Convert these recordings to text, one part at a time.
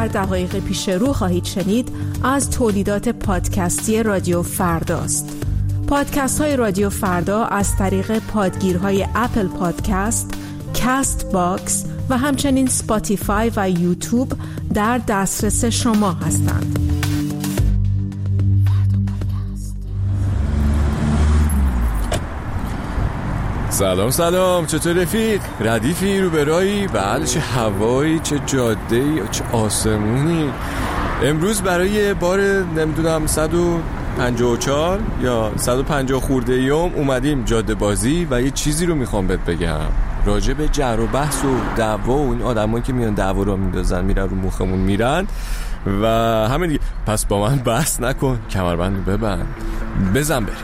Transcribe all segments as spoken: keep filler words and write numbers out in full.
در دقایق پیش رو خواهید شنید از تولیدات پادکستی رادیو فرداست. پادکست های رادیو فردا از طریق پادگیرهای اپل پادکست، کاست باکس و همچنین سپاتیفای و یوتیوب در دسترس شما هستند. سلام سلام، چطور رفیق؟ ردیفی رو برایی؟ بله، چه هوایی، چه جاده‌ای، چه آسمونی. امروز برای بار نمیدونم صد و پنجاه و چهار یا صد و پنجاه خورده ایام اومدیم جاده بازی و یه چیزی رو میخوام بهت بگم راجع به جر و بحث و دعوا و این آدمایی که میان دعوا رو میندازن میرن رو مخمون میرن و همین دیگه. پس با من بحث نکن، کمربند ببند، بزن بریم.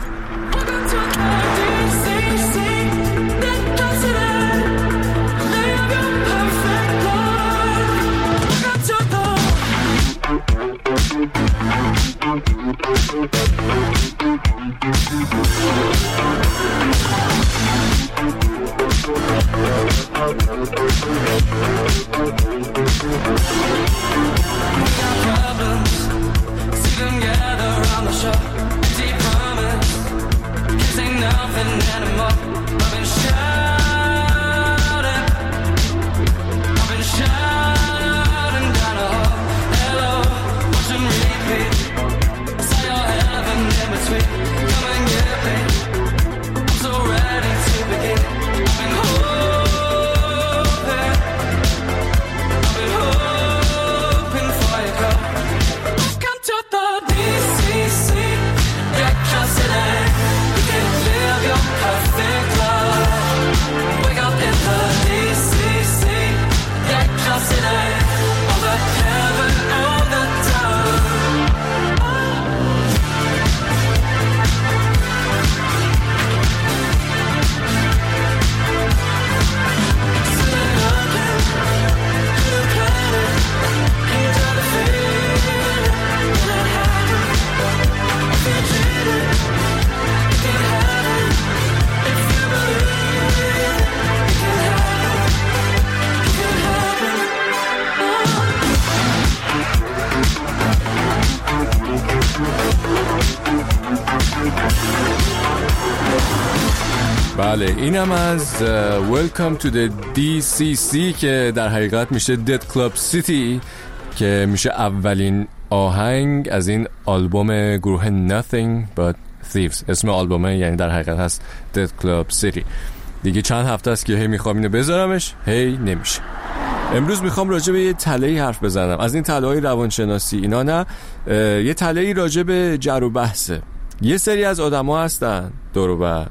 بله، اینم از Welcome to the دی سی سی که در حقیقت میشه Dead Club City که میشه اولین آهنگ از این آلبوم گروه Nothing But Thieves. اسم آلبومه یعنی در حقیقت هست Dead Club City. دیگه چند هفته است که هی میخوام اینو بذارمش، هی نمیشه. امروز میخوام راجع به یه تله‌ای حرف بزنم، از این تله‌های روانشناسی اینا نه، یه تله‌ای راجع به جر و بحثه. یه سری از آدما هستن دور و بر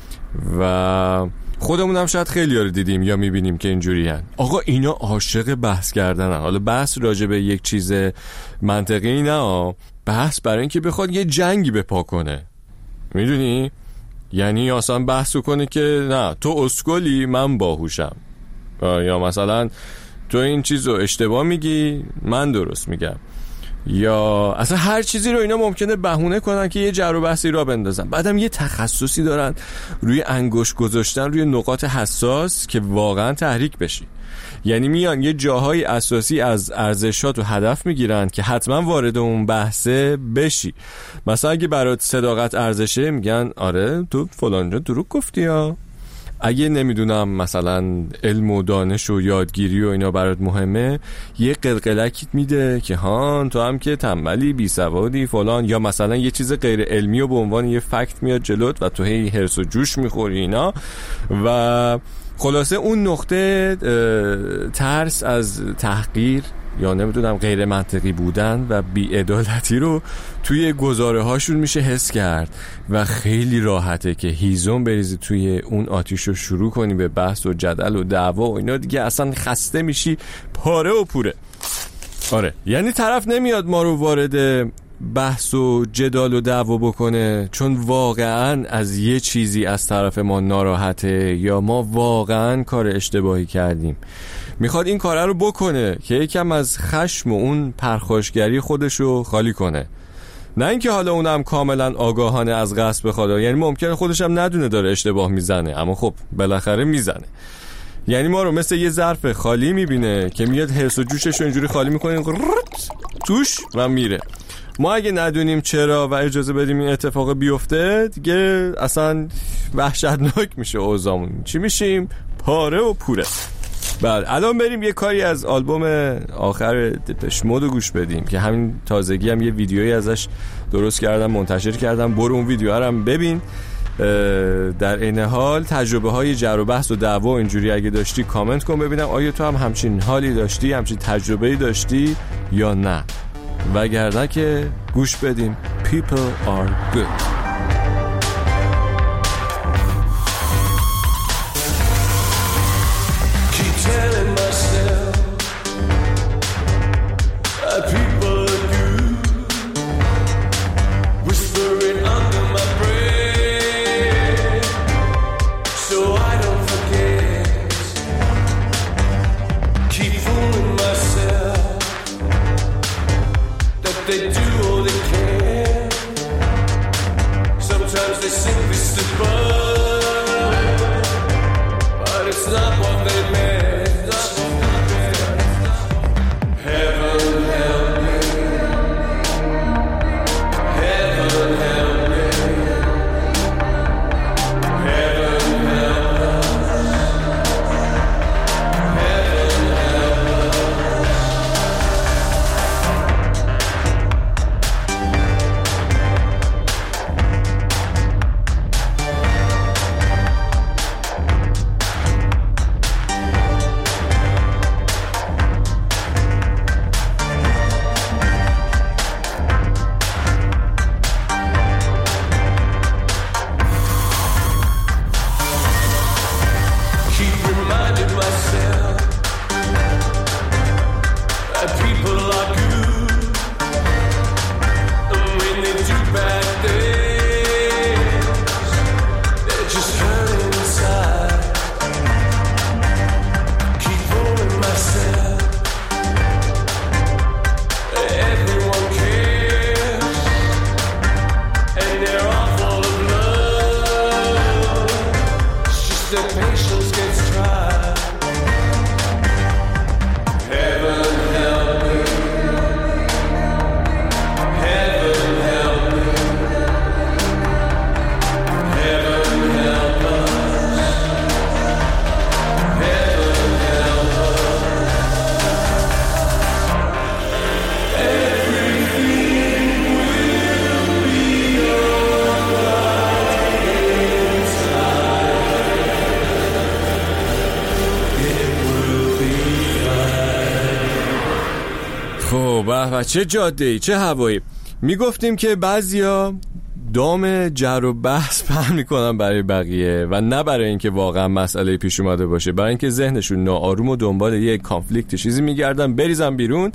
و خودمون هم شاید خیلی ها رو دیدیم یا میبینیم که اینجوری هن. آقا اینا عاشق بحث کردن هن. حالا بحث راجع به یک چیز منطقی نه، بحث برای اینکه بخواد یه جنگی بپا کنه، میدونی؟ یعنی اصلا بحث کنه که نه تو اسکلی من باهوشم، یا مثلا تو این چیز رو اشتباه میگی من درست میگم، یا اصلا هر چیزی رو اینا ممکنه بهونه کنن که یه جر و بحثی را بندازن. بعدم یه تخصصی دارن روی انگشت گذاشتن روی نقاط حساس که واقعا تحریک بشی. یعنی میان یه جاهای اساسی از ارزشات و هدف میگیرن که حتما وارد اون بحثه بشی. مثلا اگه برات صداقت ارزشه میگن آره تو فلان جا دروغ گفتی ها. اگه نمیدونم مثلا علم و دانش و یادگیری و اینا برات مهمه، یه قلقلکیت میده که هان تو هم که تنبلی بی سوادی فلان، یا مثلا یه چیز غیر علمی و به عنوان یه فکت میاد جلوت و تو هی هرس و جوش میخوری اینا. و خلاصه اون نقطه ترس از تحقیر یا نمیدونم غیر منطقی بودن و بی‌عدالتی رو توی گزاره هاشون میشه حس کرد و خیلی راحته که هیزم بریزی توی اون آتیش رو شروع کنی به بحث و جدل و دعوا و اینا. دیگه اصلا خسته میشی پاره و پوره. آره، یعنی طرف نمیاد ما رو وارد بحث و جدال و دعوا بکنه چون واقعا از یه چیزی از طرف ما ناراحته یا ما واقعا کار اشتباهی کردیم. میخواد این کاره رو بکنه که یکم از خشم و اون پرخاشگری خودشو خالی کنه، نه اینکه حالا اونم کاملا آگاهانه از قصد بخواد. یعنی ممکنه خودش هم ندونه داره اشتباه میزنه، اما خب بالاخره میزنه. یعنی ما رو مثل یه ظرف خالی میبینه که میاد حرص و جوشش رو اینجوری خالی میکنیم توش و میره. ما اگه ندونیم چرا و اجازه بدیم این اتفاق بیفته دیگه اصلا وحشتناک میشه اوضاعمون. چی میشیم؟ پاره و پوره. بعد الان بریم یه کاری از آلبوم آخر دپش مود رو گوش بدیم که همین تازگی هم یه ویدیویی ازش درست کردم منتشر کردم. برو اون ویدیو رو هم ببین. در این حال تجربه های جر و بحث و دعوا اینجوری اگه داشتی کامنت کن ببینم آیا تو هم همچین حالی داشتی، همچین تجربه‌ای داشتی یا نه. وگرنه که گوش بدیم People are good. They do all they can. Sometimes they simply slip up, but it's not what they meant. Heaven help me. Heaven help me. Heaven help us. Heaven help us. خب و چه جاده‌ای چه هوایی. میگفتیم که بعضیا دام جر و بحث پهن میکنن برای بقیه و نه برای اینکه واقعا مسئله پیش اومده باشه، برای اینکه ذهنشون ناآروم و دنبال یه کانفلیکت چیزی میگردن بریزن بیرون.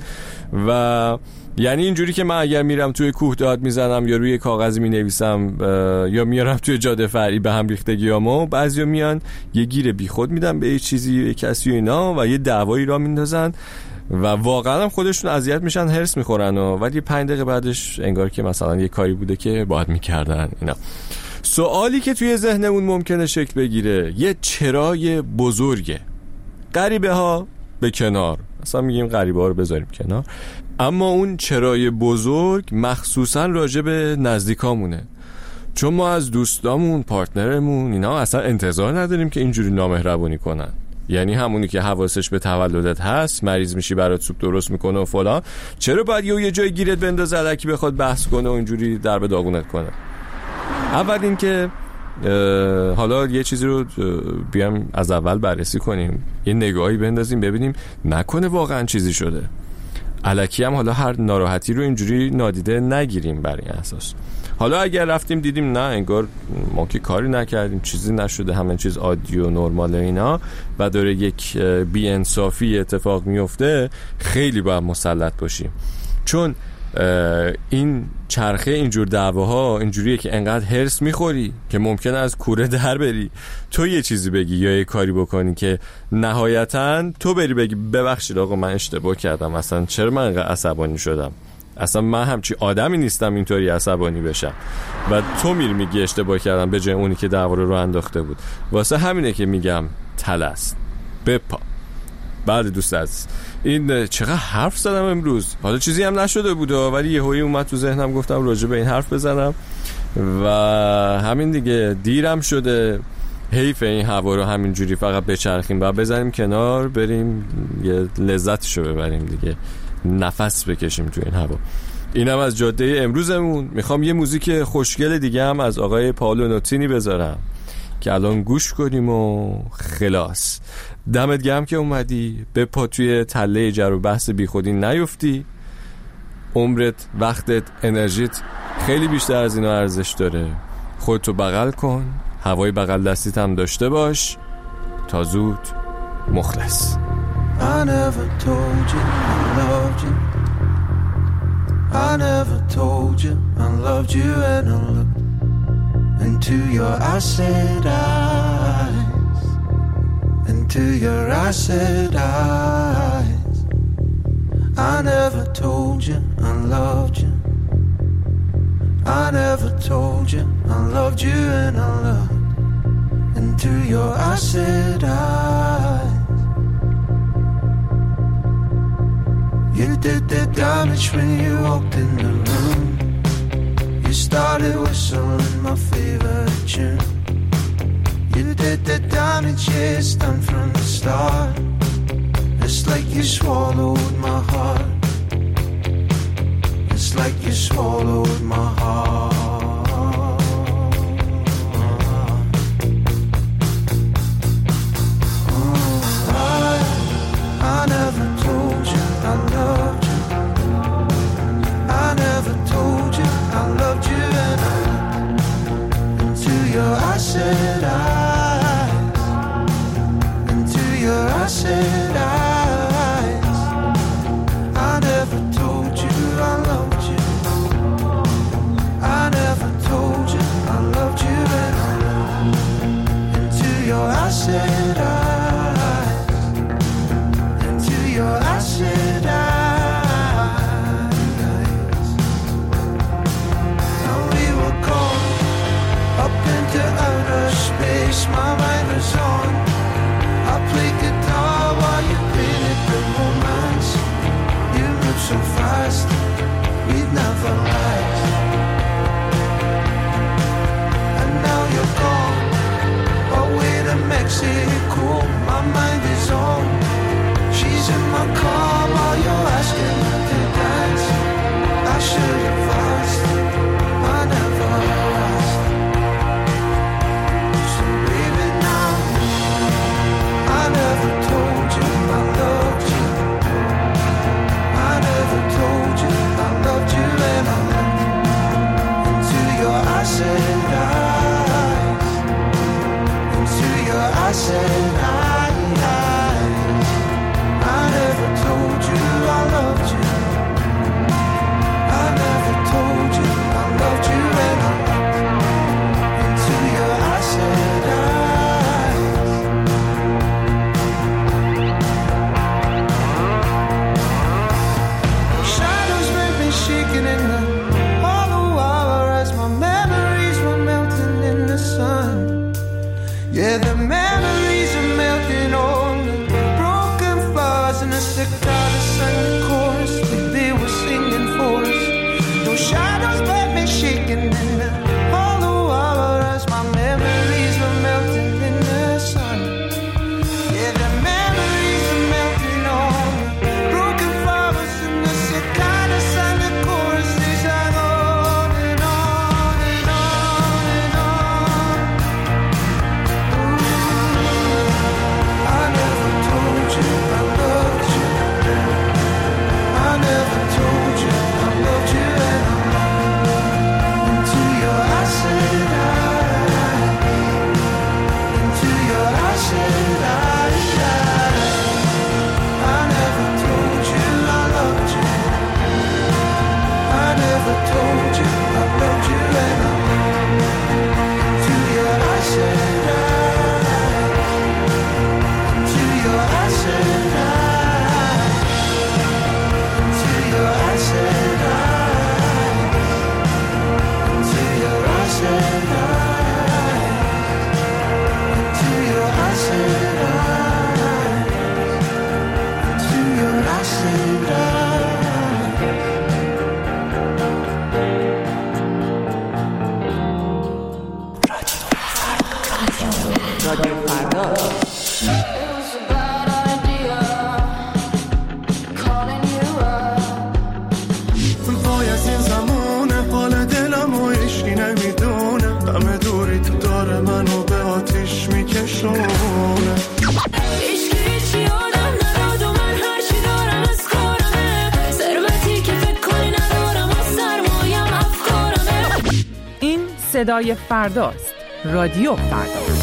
و یعنی اینجوری که من اگر میرم توی کوه داد میزنم یا روی کاغذی مینویسم یا میارم توی جاده فرعی به هم ریختگیامو، بعضیا میان یه گیر بیخود میدن به یه چیزی یه کسی و اینا و یه دعوایی را میندازن و واقعا هم خودشون اذیت میشن، هرس میخورن و ولی پنج دقیقه بعدش انگار که مثلا یه کاری بوده که باید میکردن اینا. سوالی که توی ذهنمون ممکنه شکل بگیره یه چرای بزرگه. غریبه ها به کنار، اصلا میگیم غریبه ها رو بذاریم کنار، اما اون چرای بزرگ مخصوصا راجع به نزدیکامونه، چون ما از دوستامون، پارتنرمون اینا اصلا انتظار نداریم که اینجوری نامهربونی کنن. یعنی همونی که حواسش به تولدت هست، مریض میشی برات سوپ درست میکنه و فلان، چرا باید یه یه جای گیرت بندازه الکی بخواد بحث کنه و اینجوری در به داغونت کنه؟ اول این که حالا یه چیزی رو بیام از اول بررسی کنیم، یه نگاهی بندازیم ببینیم نکنه واقعا چیزی شده. الکی هم حالا هر ناراحتی رو اینجوری نادیده نگیریم بر این اساس. حالا اگر رفتیم دیدیم نه انگار ما که کاری نکردیم، چیزی نشده، همه چیز عادی و نرمال اینا و داره یک بی‌انصافی اتفاق میفته، خیلی باید مسلط باشیم، چون این چرخه اینجور دعواها اینجوریه که انقدر هرس میخوری که ممکنه از کوره در بری، تو یه چیزی بگی یا یه کاری بکنی که نهایتاً تو بری بگی ببخشید آقا من اشتباه کردم، اصلا چرا من انقدر عصبانی شدم، اصلا من همچی آدمی نیستم اینطوری عصبانی بشم، و تو میری میگی اشتباه کردم به جای اونی که دعوا رو انداخته بود. واسه همینه که میگم طلست، بپا. بله دوست عزیز، این چقدر حرف زدم امروز، حالا چیزی هم نشده بود ولی یهویی اومد تو ذهنم گفتم راجع به این حرف بزنم و همین دیگه. دیرم شده، حیف این هوا رو همینجوری فقط بچرخیم و بزنیم کنار، بریم یه لذتشو ببریم دیگه، نفس بکشیم تو این هوا. اینم از جاده امروزمون. میخوام یه موزیک خوشگل دیگه هم از آقای پائولو نوتینی بذارم که الان گوش کنیم و خلاص. دمت گرم که اومدی، به پا توی تله جر و بحث بی خودی نیفتی. عمرت، وقتت، انرژیت خیلی بیشتر از اینا ارزش داره. خودتو بغل کن، هوای بغل دستیت هم داشته باش. تا زود، مخلص. I never told you I loved you. I never told you I loved you. And I looked into your acid eyes, into your acid eyes. I never told you I loved you. I never told you I loved you. And I looked into your acid eyes. You did the damage when you walked in the room. You started whistling my favorite tune. You did the damage, yeah, it's done from the start. It's like you swallowed my heart. It's like you swallowed my heart. Oh, I, I never told you I loved you. I never told you I loved you. And I looked into your acid eyes, into your acid eyes. I never told you I loved you. I never told you I loved you. And I looked into your acid eyes, into your acid eyes. And we were gone up into outer space. My mind was on. I played guitar while you painted the romance. You moved so fast, we'd never last. And now you're gone away to Mexico. My mind is on. She's in my car while you're asking her to dance. I should have asked, I never asked. So baby now, I never صدای فرداست. رادیو فردا.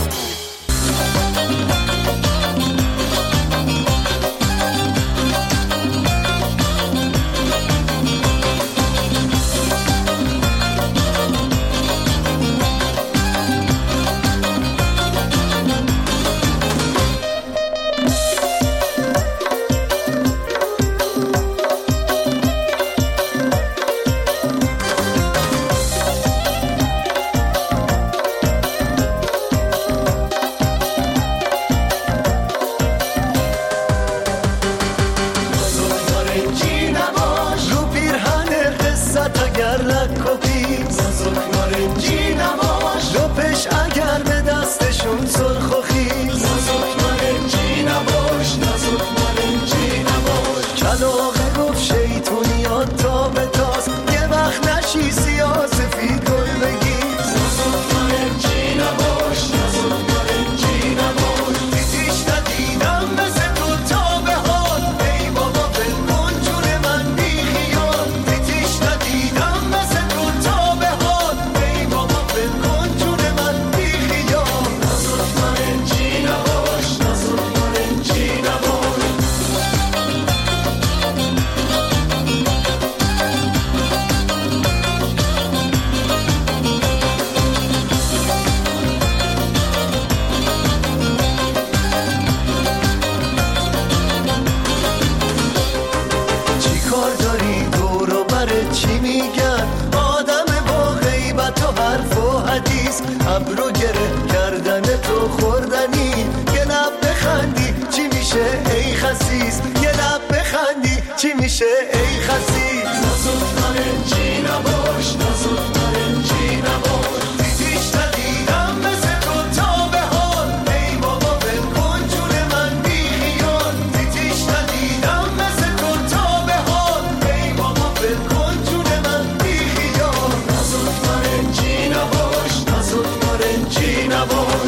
ابرو گره کردن تو خوردنی یه لب بخندی چی میشه ای خسیس یه لب بخندی چی میشه ای خسیس نازک نارنجی نباش نازک نارنجی نباش دیدیش ندیدم مثل تو تا به حال ای بابا بلکن جون من بی خیال دیدیش ندیدم مثل تو تا به حال ای بابا بلکن جون من بی خیال نازک نارنجی نباش نازک نارنجی نباش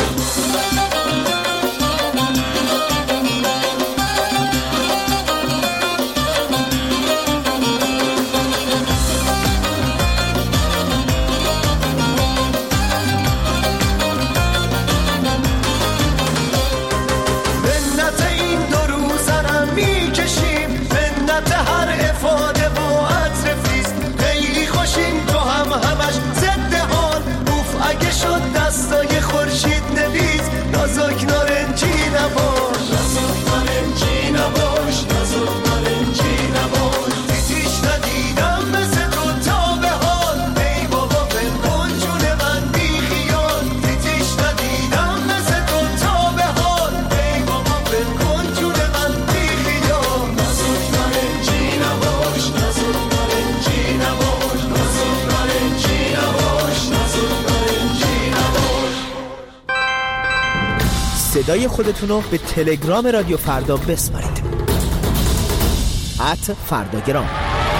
دستای خورشید نویز نازک نارنجی نباش نازک نارنجی نباش نازک نارنجی نباش دیدیش ندیدم مثل تو تا به حال ای بابا بلکن جون من بی خیال دیدیش ندیدم مثل تو تا به حال ای بابا بلکن جون من بی خیال نازک نارنجی نباش نازک نارنجی نباش نازک نارنجی نباش نازک صدای خودتون رو به تلگرام رادیو فردا بسپارید. ات فرداگرام.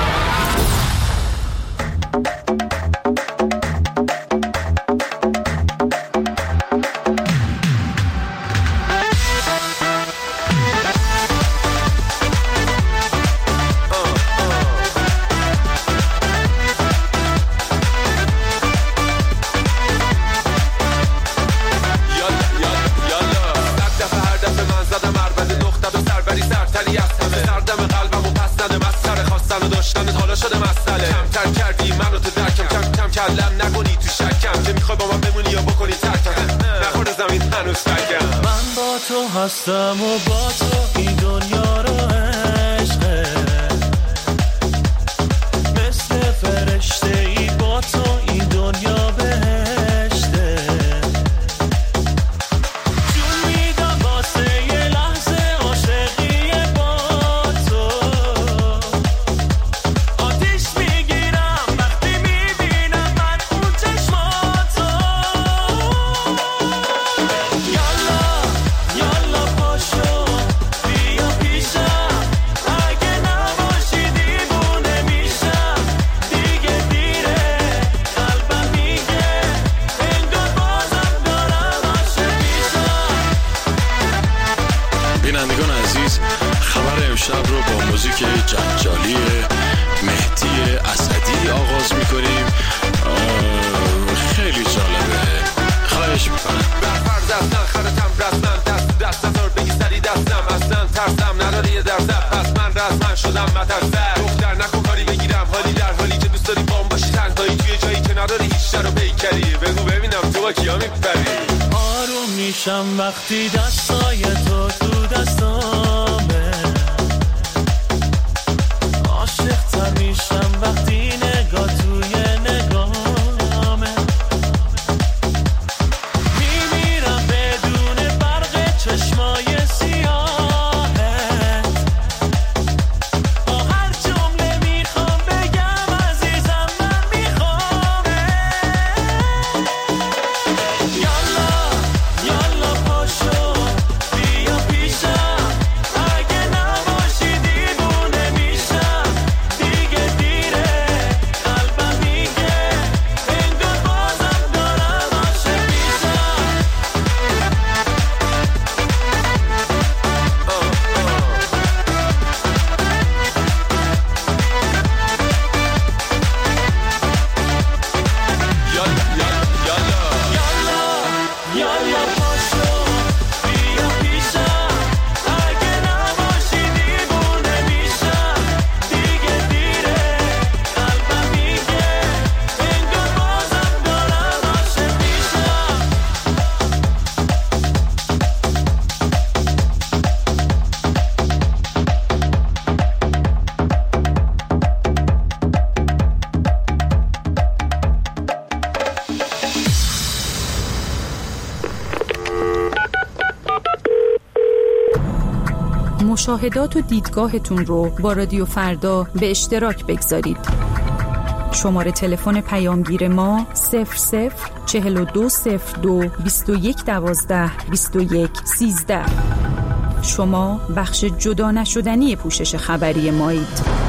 کلم نکنی تو شکم که میخوای با من بمونی یا بکنی ترکم نخورد زمین هنوز فکم من با تو هستم و با تو این دنیا رو عشقه مثل فرشته ای با تو این دنیا بهشته جون میدم واسه یه لحظه عاشقی با تو آتیش میگیرم وقتی میبینم من اون چشماتو یالا یالا پاشو بیا پیشم شدم مترسر دختر نکن کاری بگیرم حالی در حالی که دوست داری بام باشی تنهایی توی جایی که نداری هیچ در رو پیکری بگو ببینم تو با کیا میپری آروم میشم وقتی دستای تو تو دستامه عاشق تر میشم وقتی نگاه توی نگاهمه میمیرم بدون برق چشمای مشاهدات و دیدگاهتون رو با رادیو فردا به اشتراک بگذارید. شماره تلفن پیامگیر ما صفر صفر چهل و دو صفر دو بیست و یک دوازده بیست و یک سیزده. شما بخش جدا نشدنی پوشش خبری مایید.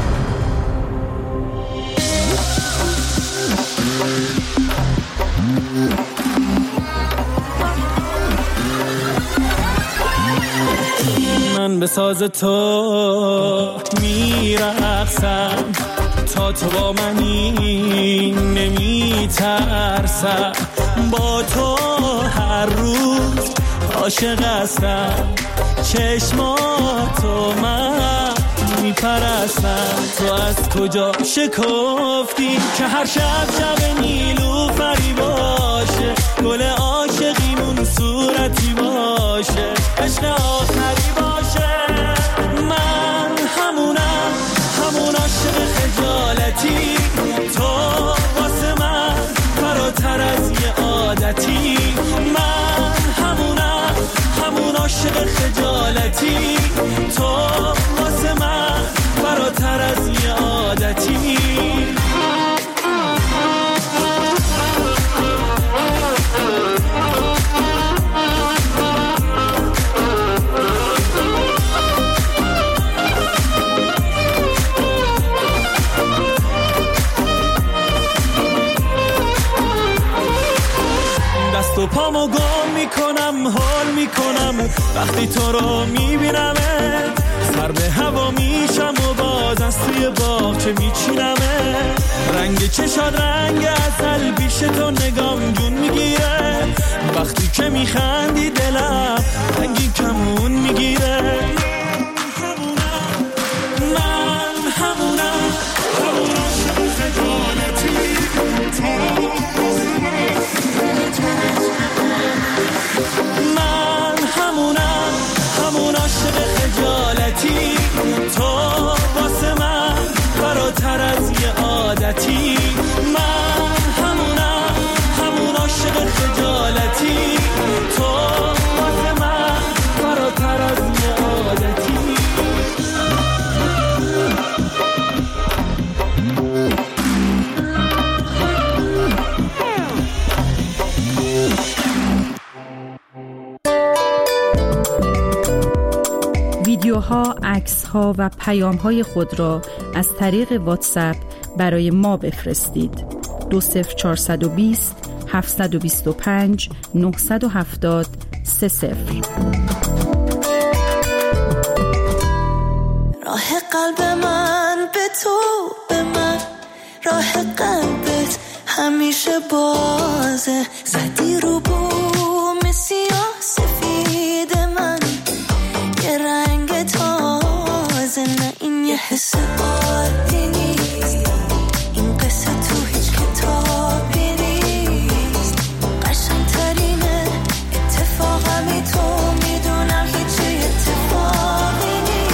من به ساز تو میرقصم تا تو با منی نمیترسم با تو هر روز عاشق هستم چشماتو من میپرستم تو از کجا شکفتی که هر شب شب نیلوفری باشه گل عاشقیمون صورتی باشه عشق آخری باشه من همونم همون عاشق خجالتی تو واسه من فراتر از یه عادتی من همونم همون عاشق خجالتی تو واسه من فراتر از یه عادتی دست و پامو گم میکنم حال میکنم وقتی تو رو میبینمه سر به هوا میشم و باز از توی باغچه میچینمه رنگ چشاد رنگ عسل پیش تو نگام جون میگیره وقتی که میخندی دلم رنگی کمون میگیره من همونم همون عاشق خجالتی من همونم همون عاشق خجالتی تو واسه من فراتر از یه عادتی من همونم همون عاشق خجالتی تو واسه من فراتر از یه عادتی ویدیوها، عکس‌ها و پیام‌های خود را از طریق واتساپ برای ما بفرستید. دو صفر چهارصد و بیست هفتصد و بیست و پنج نهصد و هفتاد سه صفر. راه قلب من به تو به من راه قلبت همیشه بازه زدی رو بوم سیاه سفید من یه رنگ تازه نه این یه قصه عادی نیست، این قصه تو هیچ کتابی نیست. قشنگترینه اتفاقمی تو میدونم هیچی اتفاقی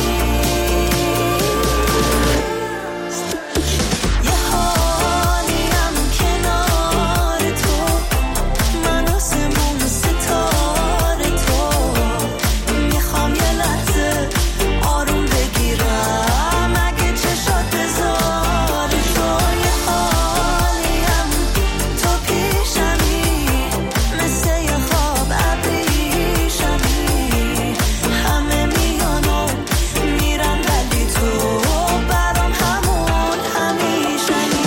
نیست. یه حالیم کنار تو، من آسمون ستاره تو. میخوام یه لحظه آروم بگیرم اگه چشات بذار تو. یه حالیم تو پیشمی، مثل یه خواب ابریشمی. همه میان و میرن ولی تو برام همون همیشنی.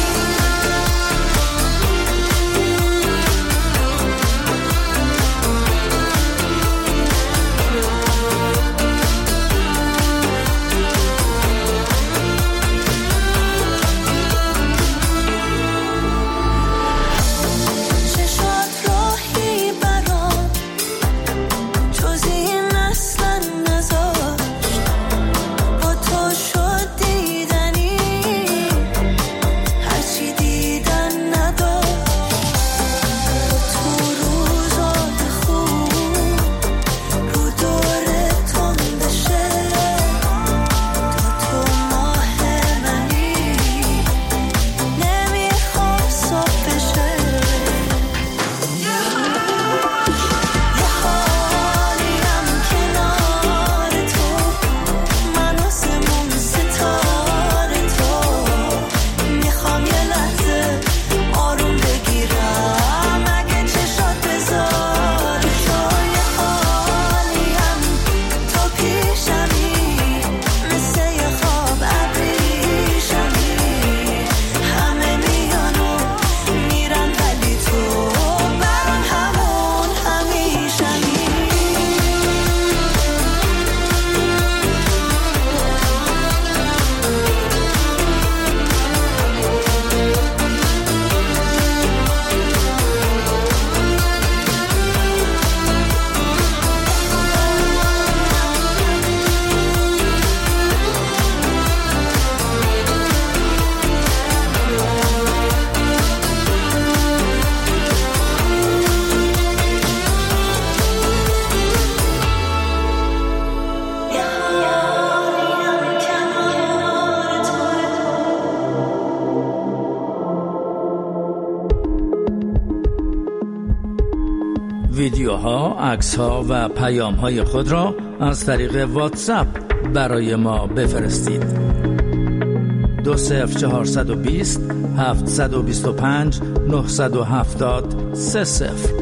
چشات راهی برام جز این اصلا نذاشت، با تو شد دیدنی هرچی دیدن نداشت. با تو روزات خوب رو دورتون بشه، تو تو ماه منی نمیخوام صبح بشه. یه حالیم کنار تو، من آسمون ستاره تو. میخوام یه لحظه آروم بگیرم اگه چشات بذار تو. یه حالیم تو پیشمی، مثل یه خواب ابریشمی. همه میان و میرن ولی تو برام همون همیشنی. یه حالیم کنار تو. ویدیوها، عکس‌ها و پیام‌های خود را از طریق واتساپ برای ما بفرستید. دو صفر چهارصد و بیست هفتصد و بیست و پنج نهصد و هفتاد سه صفر.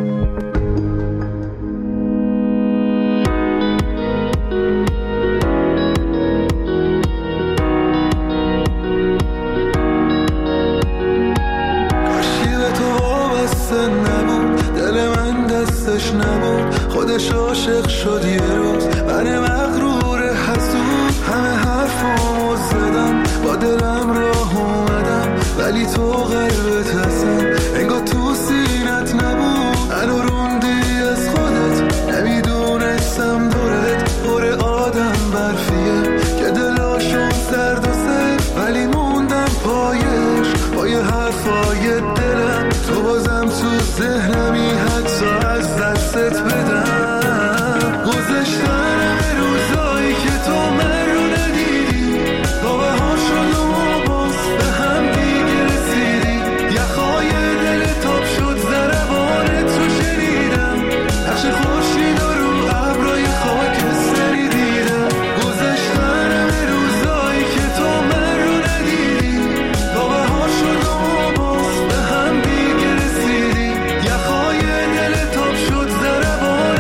کاشی به تو وابسته نبود، دل من دستش نبود. خودش عاشق شد یه روز، من مغرور حسود. همه حرفامو زدم، با دلم راه اومدم، ولی تو قلبت هستن انگار تو سینت نبود. منو روندی از خودت، نمیدونستم دورت پر آدم برفیه که دلاشون سرد و سر، ولی موندم پایش پای حرفای دلم. تو بازم تو ذهنمی، حتی از دستت بدم. گذشتن روزایی که تو من رو ندیدی، تا بهار شد و ما باز به هم دیگه رسیدی. یخهای دل تاب شد، ضربان تو شنیدم، نقش خورشید رو ابرای خاکستری دیدم. گذشتن روزایی که تو من رو ندیدی، تا بهار شد و ما باز به هم دیگه رسیدی. یخهای دل تاب شد، ضربان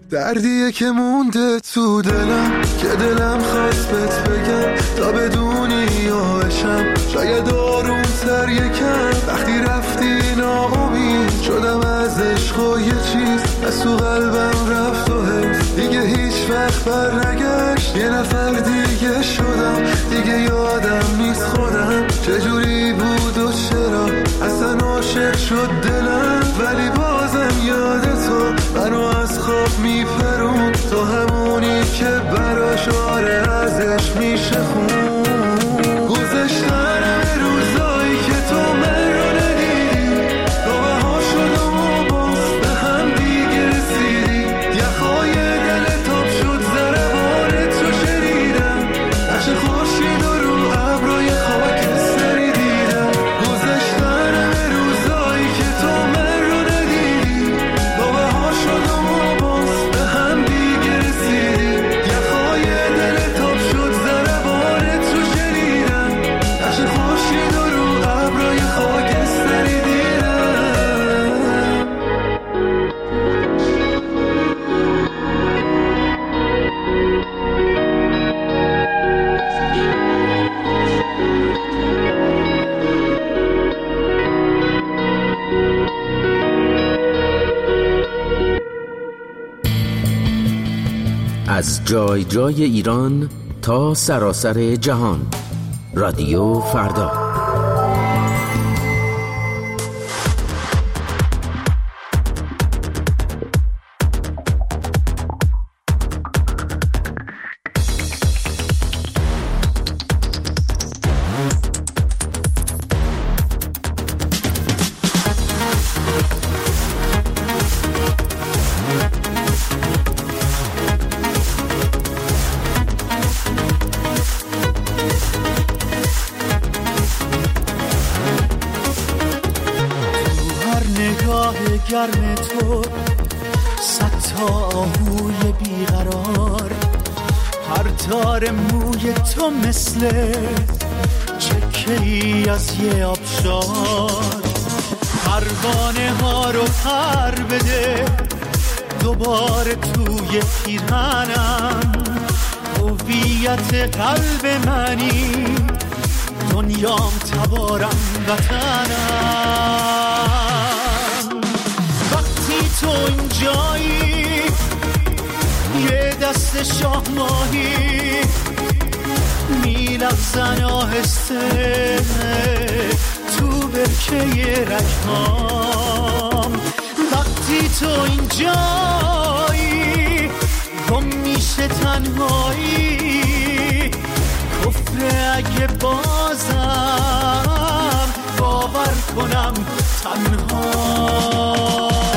دردیه که مونده تو دلم که دلم خواست بهت بگم تا بدونی یاشم شاید آروم تر یکم وقتی رفتی ناامید شدم از عشق و یه چیز از تو قلبم رفت و حس دیگه هیچ وقت بر نگشت یه نفر دیگه شدم دیگه یادم نیست خودم چجوری بود و چرا اصلا عاشق شد دلم ولی بازم یاد تو منو از خواب میپرون تو همونی که براش آره ازش میشه خون گذشتن روزایی که تو من رو ندیدی تو بها شدم و باز به هم دیگه رسیدی یخهای دل تاب شد ضربانت رو شنیدم عشق خورشید و رو ابرای خاکستری دیدم گذشتن روزایی که تو من رو ندیدی تو بها شدم و باز به هم دیگه رسیدی یخهای دل تاب شد ضربانت رو شنیدم عشق خورشید و رو ابرای خاکستری دیدم از جای جای ایران تا سراسر جهان رادیو فردا. گرم تو صد تا آهوی بیقرار هر تار موی تو مثل چکه ای از یه آبشار پروانه ها رو پر بده دوباره توی پیرهنم هویت قلب منی دنیام تبارم وطنم تو اینجایی یه دست شاه ماهی میلغزن آهسته تو برکه رکام وقتی تو اینجایی گم میشه تنهایی کفر اگه بازم باور کنم تنها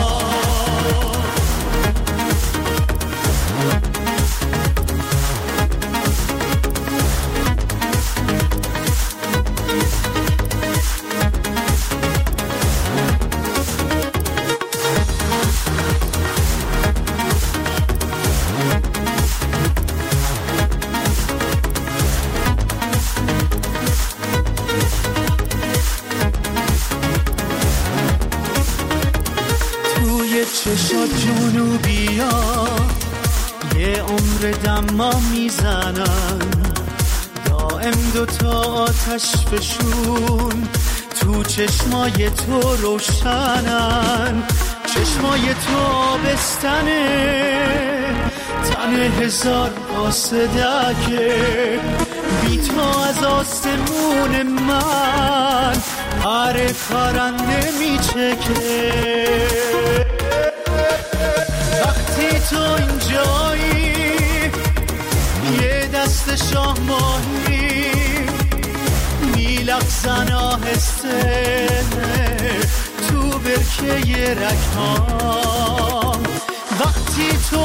چشات جنوبی ها یه عمر دما میزنن دائم دوتا آتش فشون تو چشمای تو روشنن چشمای تو آبستنه تن هزار قاصدکه بی تو از آسمون من هر کارنده میچکه وقتی تو اینجایی یه دست شاه ماهی میلغزن آهسته تو برکه رکام وقتی تو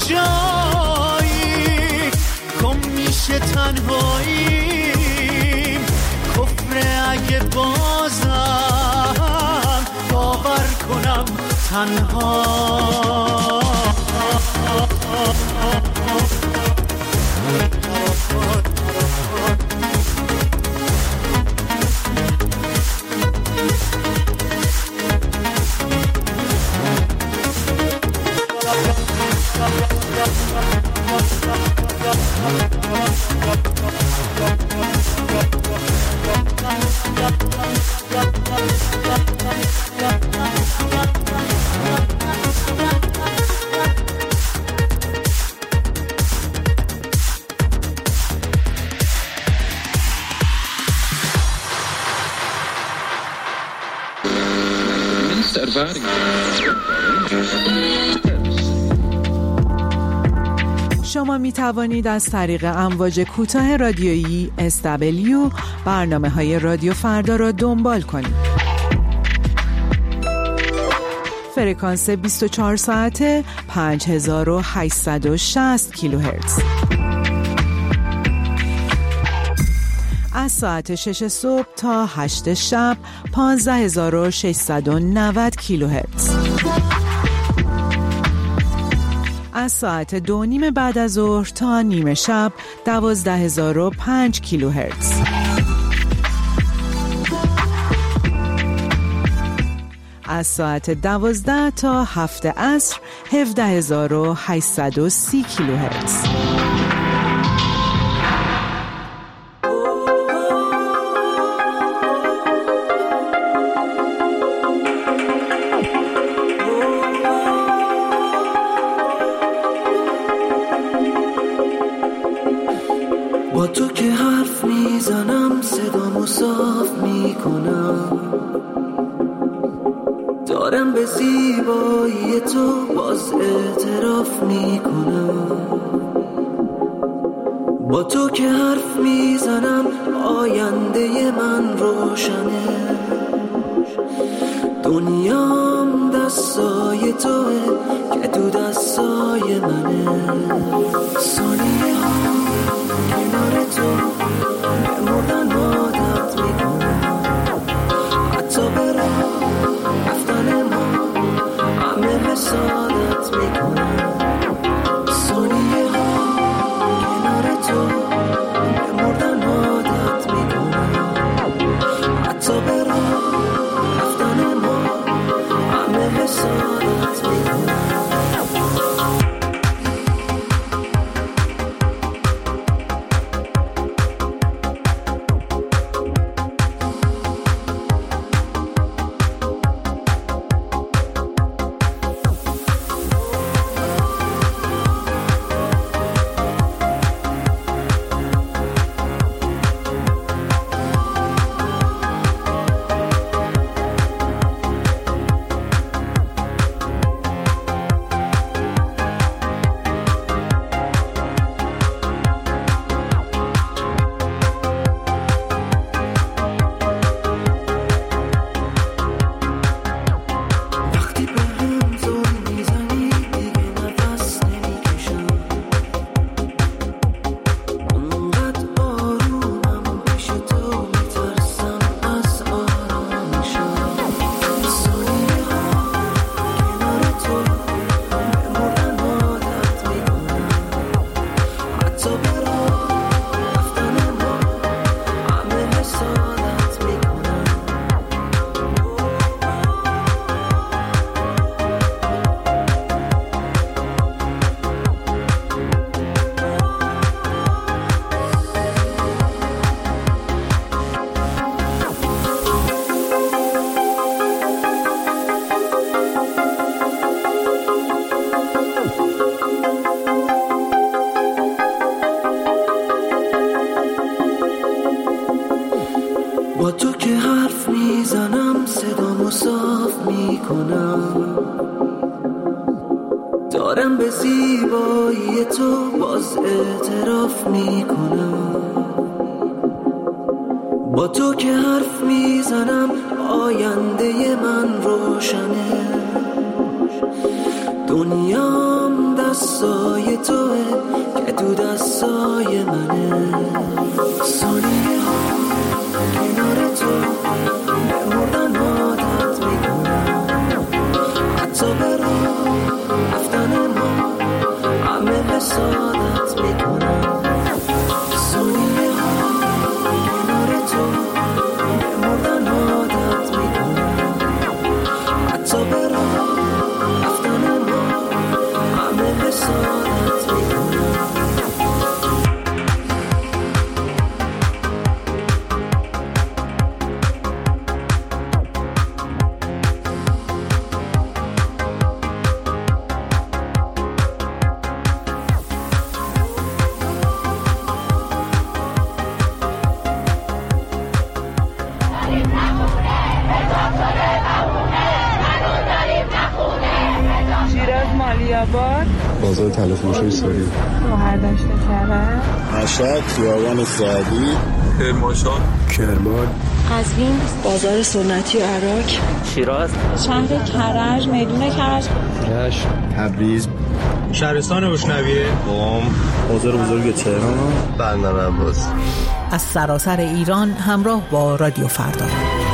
اینجایی گم میشه تنهایی کفر اگه بازم باور کنم تنها شما می توانید از طریق امواج کوتاه رادیویی اس دبلیو برنامه های رادیو فردا را دنبال کنید. فرکانس بیست و چهار ساعته پنج هزار و هشتصد و شصت کیلوهرتز. از ساعت شش صبح تا هشت شب پانزده هزار و ششصد و نود کیلوهرتز. از ساعت دو نیم بعد از ظهر تا نیمه شب دوازده هزار و پنج کیلوهرتز. از ساعت دوازده تا هفت عصر هفده هزار و هشتصد و سی کیلوهرتز. با تو که حرف میزنم صدامو صاف میکنم، دارم به زیبایی تو باز اعتراف میکنم. با تو که حرف میزنم آینده من روشنه، دنیام دستای توه که تو دستای منه. ثانیه ها کنار تو به مردن عادت میکنم، حتی به راه رفتن ما همه حسادت میکنم. ثانیه ها کنار تو به مردن عادت میکنم، حتی به راه رفتن ما همه حسادت میکنم. با تو که حرف میزنم صدامو صاف میکنم، دارم به زیبایی تو باز اعتراف میکنم. با تو که حرف میزنم آینده من روشنه، دنیام دستای توه که تو دستای منه. ثانیه ها کنار تو به مردن عادت میکنم، حتی به راه رفتن ما همه حسادت میکنم. ثانیه ها کنار تو به مردن عادت میکنم، حتی به راه رفتن ما همه حسادت بازار طلا فروشی ساری، مهردشت کرد، مشهد، خیابان سعدی، کرمانشاه، کرمان، قزوین، بازار سنتی عراق، شیراز، شهر کرج، میدون کرج، رشت، تبریز، شهرستان روشنویه، قم، بازار بزرگ تهران، بندر عباس. از سراسر ایران همراه با رادیو فردا.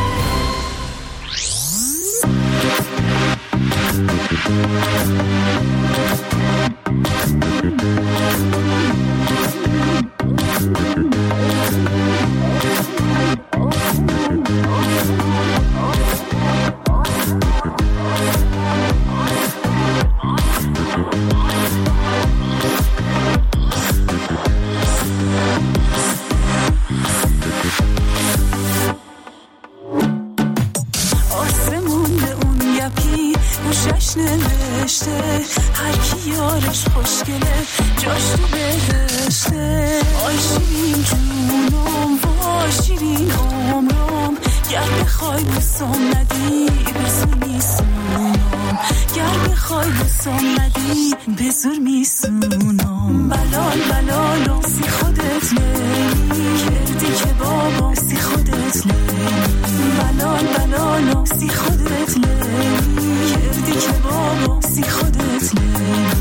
هر کی یارش خوشگله جاش تو بهشته. آی شیرین جونم وای شیرین عمرم، گر بخوای بوسم ندی بزور میسونم، گر بخوای بوسم ندی بزور میسونم. بلال بلالم سی خودت لیلی کردی که بابا سی خودت لیلی. بلال بلالم سی خودت لیلی کردی که بابا سی خودت لیلی.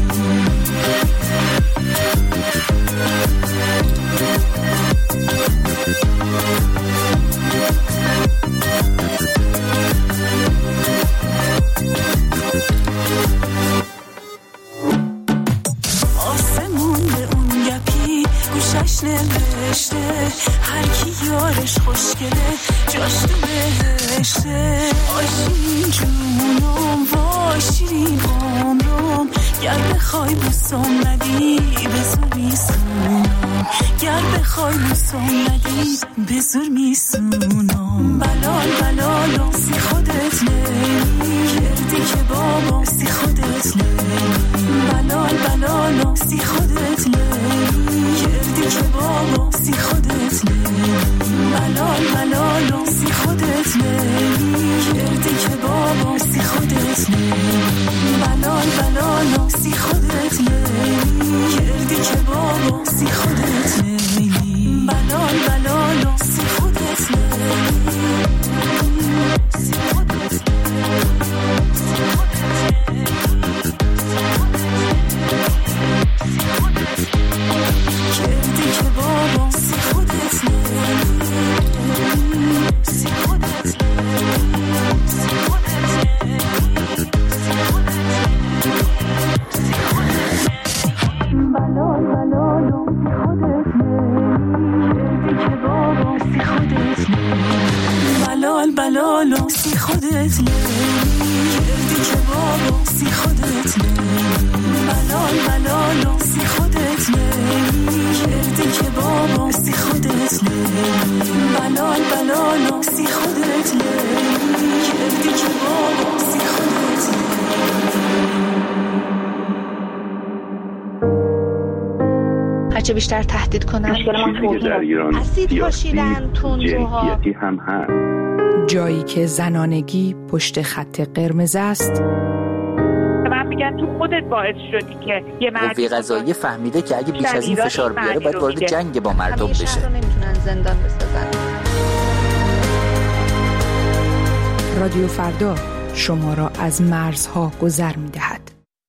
آسمون به اون یکی گوشش نوشته، هر کی یارش خوشگله جاش تو بهشته. آی شیرین جونم وای شیرین عمرم، گر بخوای بوسم ندی بزور میسونم، گر بخوای بوسم ندی بزور میسونم. بلال بلالم سی خودت لیلی کردی که بابا سی خودت لیلی. بلال بلالم سی خودت لیلی کردی که بابا سی خودت لیلی. بلال بلالم سی خودت لیلی کردی که بابا سی خودت لیلی. بلال بلالم سی خودت لیلی کردی که بابا سی خودت لیلی. بلال بلالم سی خودت لیلی سی خودت کردی که بابا سی خودت لیلی سی خودت سی بلال بلالم سی خودت لیلی کردی که بابا سی خودت لیلی. بلال بلالم سی خودت لیلی کردی که بابا سی خودت لیلی. بلال بلالم سی خودت لیلی کردی که بابا سی خودت لیلی. بلال بلالم سی خودت لیلی کردی که بابا سی خودت هرچه بیشتر تهدید کنن چیزی که در ایران سیاسی جنسیتی هم هست. جایی که زنانگی پشت خط قرمز است. من میگم تو خودت باعث شدی که یه مرد قوه قضاییه فهمیده که اگه بیش از این فشار بیاره باید وارد جنگ با مردم بشه. همیشه رو نمیتونن زندان بسازن. رادیو فردا شما را از مرزها گذر می‌دهد.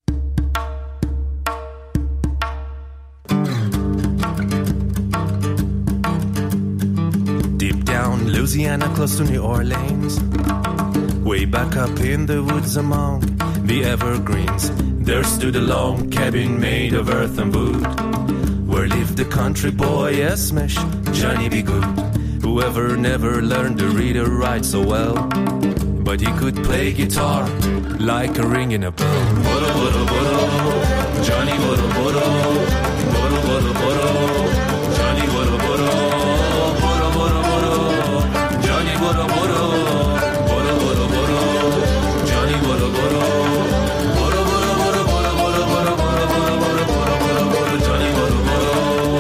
Deep down Louisiana, close to New Orleans, way back up in the woods among the evergreens, there stood a log cabin made of earth and wood, where lived the country boy Esmesh, Johnny B. Good, whoever never learned to read or write so well, but he could play guitar like a ring in a bell. Boro, boro, boro, Johnny boro, boro, boro, boro, boro, Johnny boro, boro, boro, boro, boro, Johnny boro, boro, boro, boro, boro, Johnny boro, boro, boro, boro, boro, boro, boro, boro, boro, boro, boro, boro, boro, Johnny boro, boro.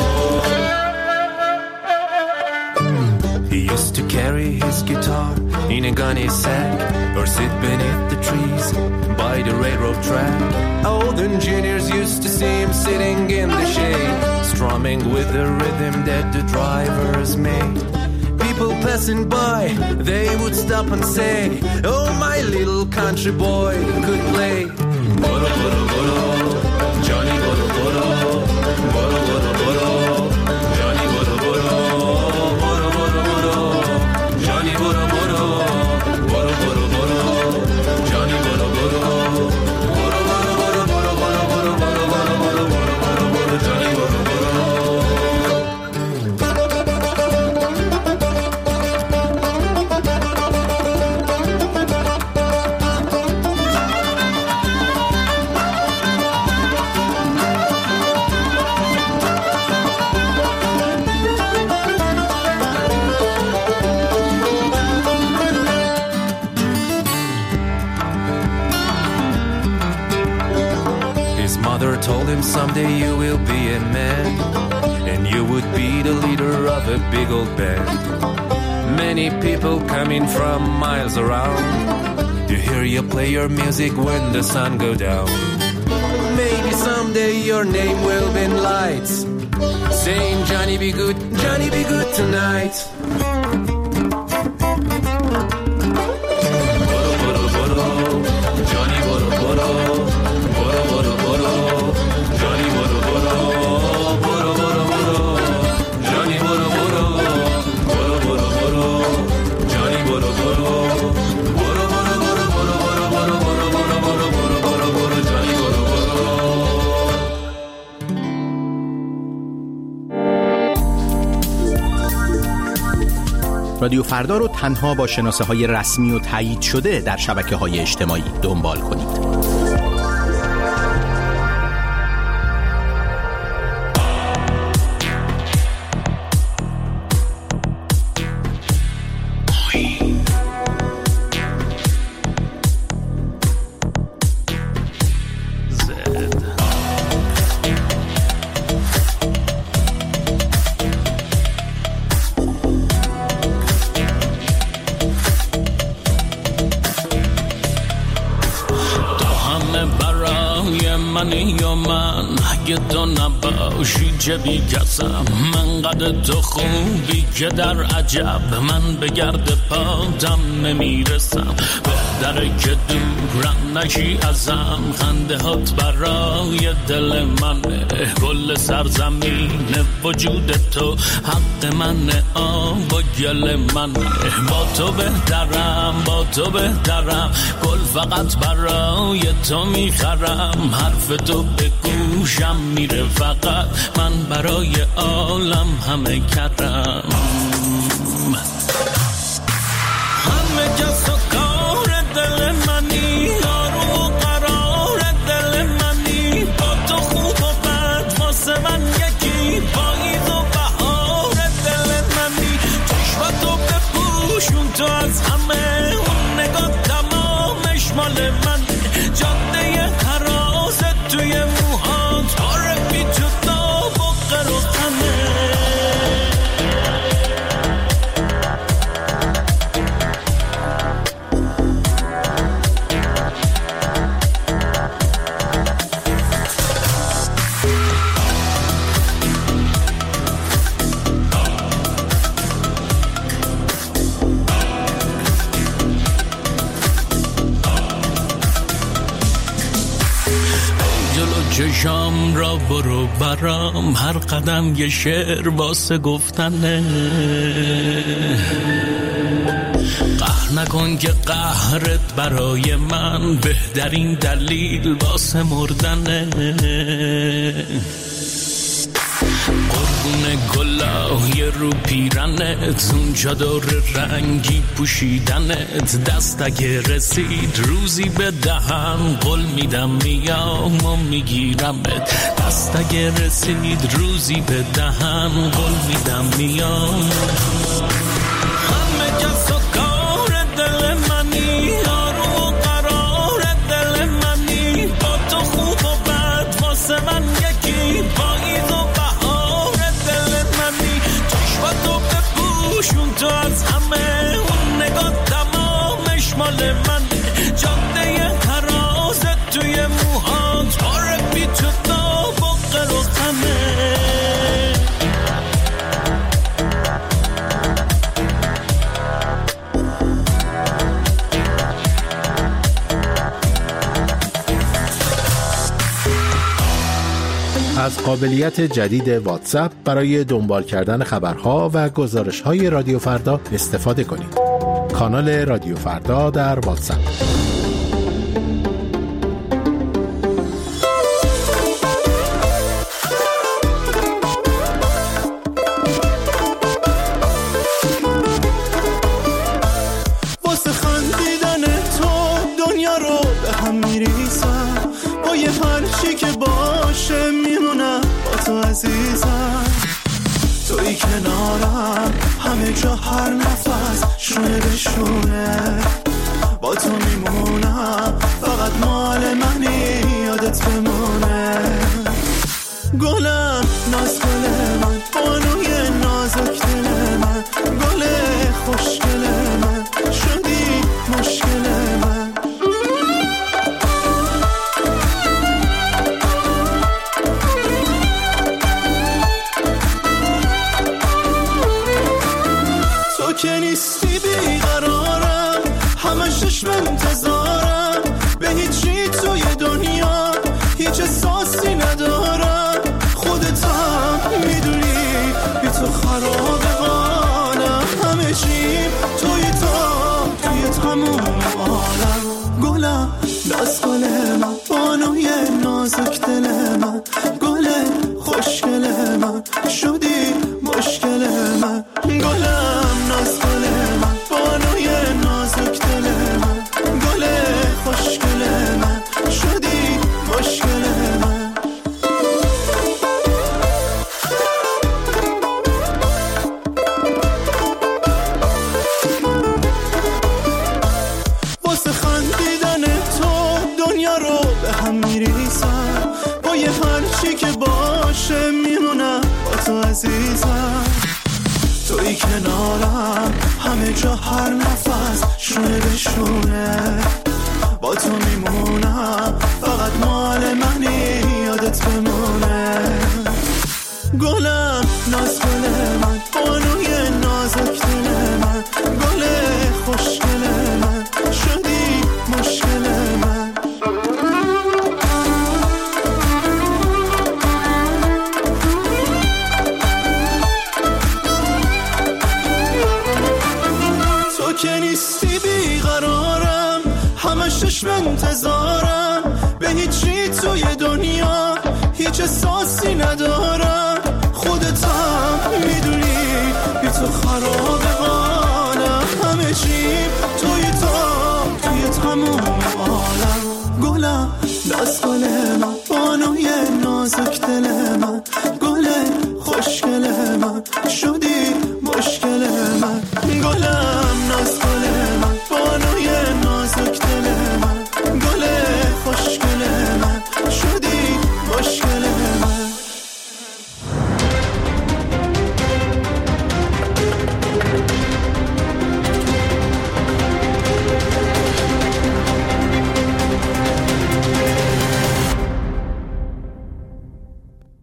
He used to carry his guitar in a gunny sack, or sit beneath the trees by by the railroad track. Old engineers used to see him sitting in the shade, strumming with the rhythm that the drivers made. People passing by, they would stop and say, oh, my little country boy could play. Boro, boro, boro, Johnny boro, boro, boro, boro, boro, Johnny boro, boro, boro, boro, boro, Johnny boro, boro, boro, boro, boro, Johnny boro, boro, boro, boro, boro, boro, boro, boro, boro, boro, boro, boro, Johnny boro, boro. Told him someday you will be a man, and you would be the leader of a big old band. Many people coming from miles around to hear you play your music when the sun go down. Maybe someday your name will be in lights, saying Johnny be good, Johnny be good tonight. Boro, boro, boro, Johnny boro, boro, boro, boro, boro. Johnny boro boro, boro boro boro, Johnny boro boro, boro boro boro, Johnny boro boro, boro boro boro, boro boro boro, boro boro boro, boro boro, Johnny boro بoro. رادیو فردا رو تنها با شناسه های رسمی و تایید شده در شبکه های اجتماعی دنبال کنید. تو نباشی چه بی کسم، من قد تو خوبی که در عجب من به گرد پاتم نمیرسم. بهتره که دورم نشی ازم، خنده هات برای دل منه، کل سرزمین وجود تو حق منه، آب و گل منه. با تو بهترم، با تو بهترم، گل فقط برای تو میخرم، حرف تو به گوشم میره فقط، من برای عالم همه کردم. همه کس و کار دل منی، آروم و قرار دل منی، با تو خوب و بد واسه من یکی، پاییز و بهار دل منی، چشمتو بپوشون تو از همه، اون نگاه تمامش مال من، جاده حراست توی موهات، کار بی جدا و قر و خمه. چشام را برو برام، هر قدم یه شعر واسه گفتنه، قهر نکن که قهرت برای من بهترین دلیل واسه مردنه. قربون گلای رو پیرنت، اون چادر رنگی پوشیدنت، دست اگه رسید روزی به دهن، قول میدم میام و میگیرمت، دست اگه رسید روزی به دهن، قول میدم میام. همه کس و کار دل منی، آروم و قرار دل منی، با تو خوب و بد واسه من یکی، پاییز و بهار دل منی، چشمتو بپوشون تو از همه، اون نگاه تمامش مال من، جاده حراست از قابلیت جدید واتساپ برای دنبال کردن خبرها و گزارش‌های رادیو فردا استفاده کنید. کانال رادیو فردا در واتساپ. واسه خندیدن تو دنیا رو به هم میریزم، با یه هرچی که باشه میمونم با تو عزیزم. توی کنارم همه جا هر نفس شونه به شونه، با تو میمونم فقط مال منی یادت بمونه. گلم ناز گل من، بانوی نازک دل من، گل خوشگل من، شدی مشکل من. تو که نیستی بیقرارم، همه شش به انتظارم، به هیچی توی دنیا هیچ احساسی ندارم. خودت هم میدونی بی تو خراب قانم، همه چی توی تو توی تموم عالم. گلم ناز گل من، بانوی نازک دل من، گل خوشگل من، شدی مشکل من. گلم ناز گل من، بانوی نازک دل من، گل خوشگل من، شدی مشکل من. واسه خندیدن تو دنیا رو به هم میریزم، با یه هرچی که باشه میمونم با تو عزیزم. توی کنارم همه جا هر نفس شونه به شونه، با تو میمونم فقط مال منی یادت بمونه. گلم ناز گل من، بانوی نازک دل من، گل خوشگل من، شدی مشکل من. تو که نیستی بیقرارم، همه شش به انتظارم، به هیچی توی دنیا هیچ احساسی ندارم. خودت هم میدونی بی تو خراب قانم، همه چی توی تو توی تموم عالم. گلم ناز گل من، بانوی نازک دل من،